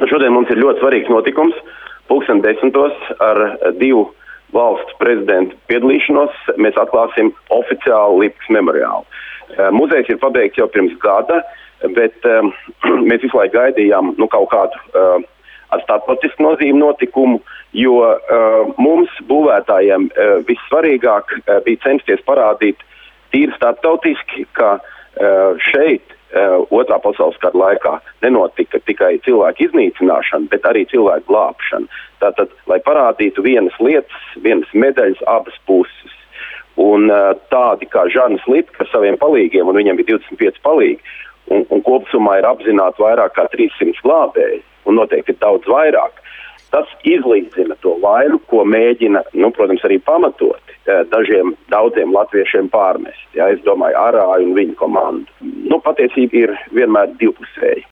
Šodien mums ir ļoti svarīgs notikums, 10:00 ar 2 valstu prezidentu piedalīšanos. Mēs atklāsim oficiālu Lipkas memoriālu. Muzejs ir pabeigts jau pirms gada, bet mēs visu laiku gaidījām kaut kādu starptautisku nozīmi notikumu, jo mums būvētājiem vissvarīgāk bija censties parādīt tīri starptautiski, ka šeit Otrā pasaules kara laikā nenotika tikai cilvēku iznīcināšana, bet arī cilvēku glābšana. Tātad, lai parādītu vienas lietas, vienas medaļas abas puses. Un tādi kā Žanis Lipka ar saviem palīgiem, un viņam bija 25 palīgi, un kopsumā ir apzināti vairāk kā 300 glābēji, un noteikti ir daudz vairāk. Tas izlīdzina to vairu, ko mēģina, protams, arī pamatoti daudziem latviešiem pārmest. Ja, es domāju, Arāju un viņa komandu. Patiesība ir vienmēr divpusēja.